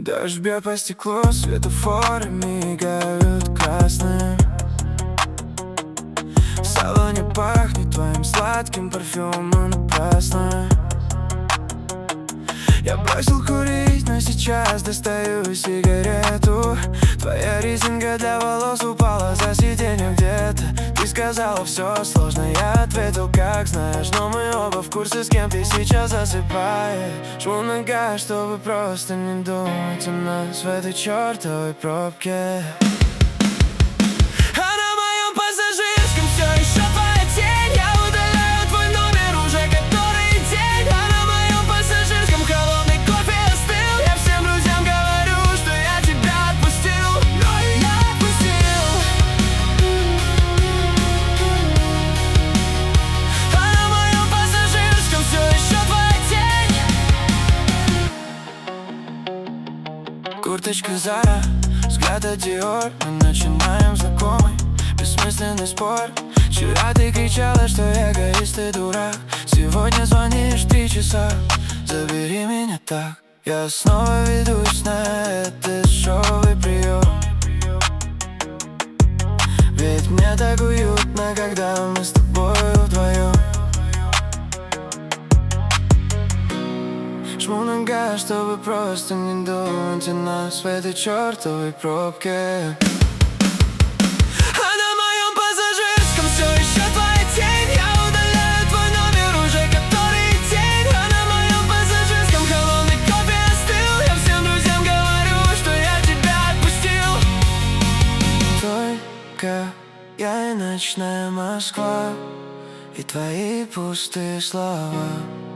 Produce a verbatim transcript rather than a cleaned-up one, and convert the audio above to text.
Дождь бьет по стеклу, светофоры мигают красным. В салоне пахнет твоим сладким парфюмом напрасно. Я бросил курить, но сейчас достаю сигарету. Твоя резинка для волос упала за сиденье где-то. Ты сказала, все сложно, я ответил, как знаешь. Но мы оба в курсе, с кем ты сейчас засыпаешь. Жму на газ, чтобы просто не думать о нас в этой чертовой пробке. Курточка Зара, взгляд от Диор. Мы начинаем знакомый, бессмысленный спор. Вчера ты кричала, что эгоист и дурак. Сегодня звонишь три часа, забери меня так. Я снова ведусь на этот дешевый прием. Ведь мне так уютно, когда мы с тобой вдвоем. Жму на газ, чтобы просто не думать о нас в этой чертовой пробке. А на моем пассажирском все еще твоя тень. Я удаляю твой номер уже который день. А на моем пассажирском холодный кофе остыл. Я всем друзьям говорю, что я тебя отпустил. Только я и ночная Москва, и твои пустые слова.